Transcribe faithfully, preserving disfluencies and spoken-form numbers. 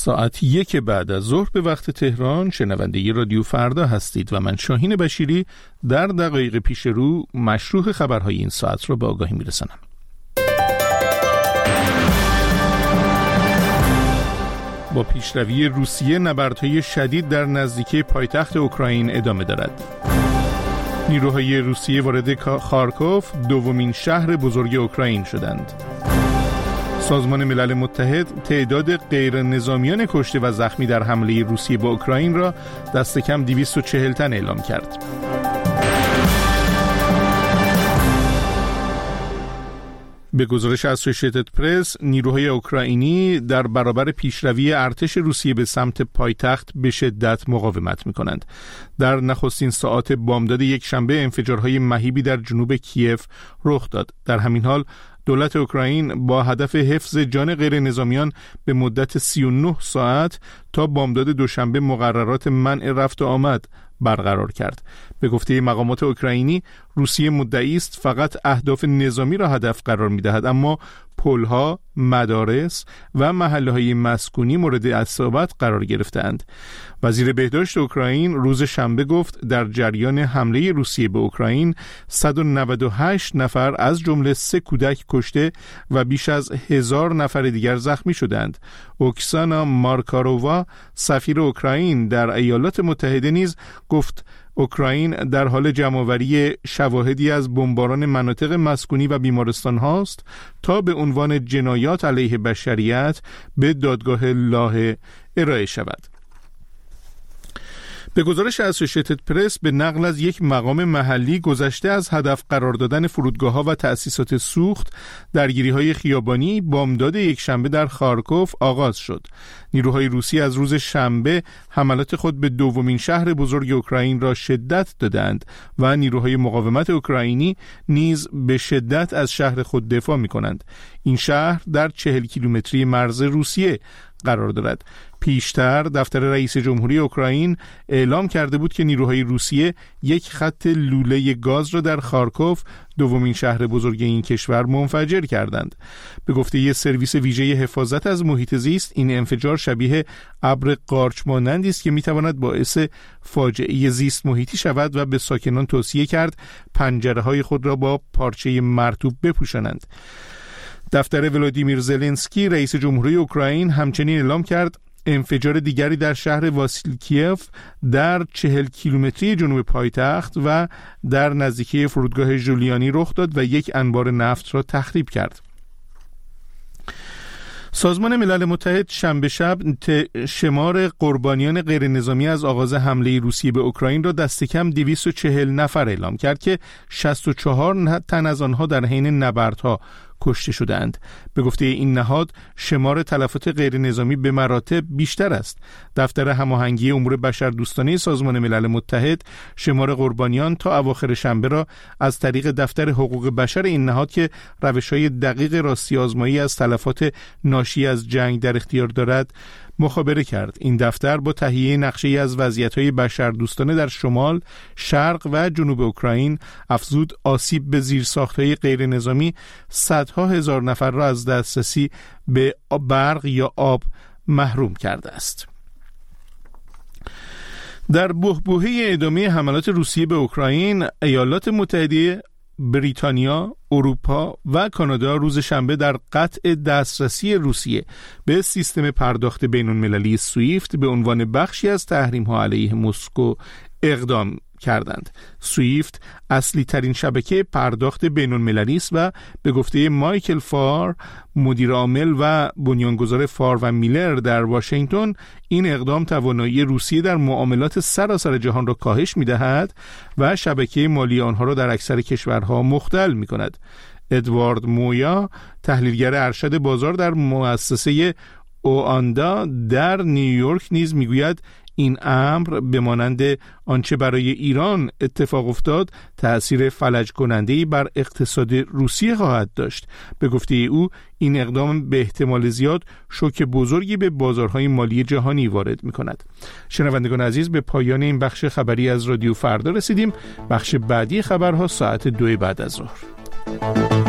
ساعت یک بعد از ظهر به وقت تهران شنونده رادیو فردا هستید و من شاهین بشیری در دقایق پیش رو مشروح خبرهای این ساعت را به آگاهی میرسانم. با پیشروی روسیه نبردهای شدید در نزدیکی پایتخت اوکراین ادامه دارد. نیروهای روسیه وارد خارکوف دومین شهر بزرگ اوکراین شدند. سازمان ملل متحد تعداد غیر نظامیان کشته و زخمی در حمله روسیه به اوکراین را دست کم دویست و چهل تن اعلام کرد. به گزارش اسوسییتد پرس، نیروهای اوکراینی در برابر پیشروی ارتش روسیه به سمت پایتخت به شدت مقاومت می‌کنند. در نخستین ساعات بامداد یک شنبه انفجارهای مهیبی در جنوب کیف رخ داد. در همین حال دولت اوکراین با هدف حفظ جان غیر نظامیان به مدت سی و نه ساعت تا بامداد دوشنبه مقررات منع رفت و آمد برقرار کرد. به گفته مقامات اوکراینی، روسیه مدعی است فقط اهداف نظامی را هدف قرار می‌دهد، اما پل‌ها، مدارس و محله‌های مسکونی مورد اصابت قرار گرفته‌اند. وزیر بهداشت اوکراین روز شنبه گفت در جریان حمله روسیه به اوکراین صد و نود و هشت نفر از جمله سه کودک کشته و بیش از هزار نفر دیگر زخمی شدند. اوکسانا مارکارووا، سفیر اوکراین در ایالات متحده، نیز گفت اوکراین در حال جمع‌آوری شواهدی از بمباران مناطق مسکونی و بیمارستان هاست تا به عنوان جنایات علیه بشریت به دادگاه لاهه ارائه شود. به گزارش اسوسییتد پرس، به نقل از یک مقام محلی، گذشته از هدف قرار دادن فرودگاه‌ها و تأسیسات سوخت، درگیری‌های خیابانی بامداد یک شنبه در خارکوف آغاز شد. نیروهای روسی از روز شنبه حملات خود به دومین شهر بزرگ اوکراین را شدت دادند و نیروهای مقاومت اوکراینی نیز به شدت از شهر خود دفاع می‌کنند. این شهر در چهل کیلومتری مرز روسیه قرار دارد. پیشتر دفتر رئیس جمهوری اوکراین اعلام کرده بود که نیروهای روسیه یک خط لوله گاز را در خارکوف، دومین شهر بزرگ این کشور، منفجر کردند. به گفته یک سرویس ویژه حفاظت از محیط زیست، این انفجار شبیه ابر قارچ مانندی است که میتواند باعث فاجعه زیست محیطی شود و به ساکنان توصیه کرد پنجره‌های خود را با پارچه مرطوب بپوشانند. دفتر ولادیمیر زلنسکی رئیس جمهوری اوکراین همچنین اعلام کرد انفجار دیگری در شهر واسیلکیف در چهل کیلومتری جنوب پایتخت و در نزدیکی فرودگاه ژولیانی رخ داد و یک انبار نفت را تخریب کرد. سازمان ملل متحد شنبه شب شمار قربانیان غیر نظامی از آغاز حمله روسیه به اوکراین را دست کم دویست و چهل نفر اعلام کرد که شصت و چهار تن از آنها در حین نبردها کشته شدند. به گفته این نهاد، شمار تلفات غیر نظامی به مراتب بیشتر است. دفتر هماهنگی امور بشردوستانه سازمان ملل متحد شمار قربانیان تا اواخر شنبه را از طریق دفتر حقوق بشر این نهاد که روش‌های دقیق راستی آزمایی از تلفات ناشی از جنگ در اختیار دارد مخابره کرد. این دفتر با تهیه نقشه‌ای از وضعیت‌های بشردوستانه در شمال، شرق و جنوب اوکراین افزود آسیب به زیرساخت‌های غیر نظامی صدها هزار نفر را از دسترسی به برق یا آب محروم کرده است. در بحبوحه ادامه حملات روسیه به اوکراین، ایالات متحده، بریتانیا، اروپا و کانادا روز شنبه در قطع دسترسی روسیه به سیستم پرداخت بین‌المللی سویفت به عنوان بخشی از تحریم‌ها علیه مسکو اقدام کردند. سویفت اصلی ترین شبکه پرداخت بین‌المللی است و به گفته مایکل فار، مدیر عامل و بنیانگذار فار و میلر در واشنگتن، این اقدام توانایی روسیه در معاملات سراسر جهان را کاهش می‌دهد و شبکه مالی آنها را در اکثر کشورها مختل می‌کند. ادوارد مویا، تحلیلگر ارشد بازار در مؤسسه اوآندا در نیویورک، نیز میگوید این امر به مانند آنچه برای ایران اتفاق افتاد تأثیر فلج کننده‌ای بر اقتصاد روسیه خواهد داشت. به گفته او این اقدام به احتمال زیاد شوک بزرگی به بازارهای مالی جهانی وارد می‌کند. شنوندگان عزیز، به پایان این بخش خبری از رادیو فردا رسیدیم. بخش بعدی خبرها ساعت دو بعد از ظهر.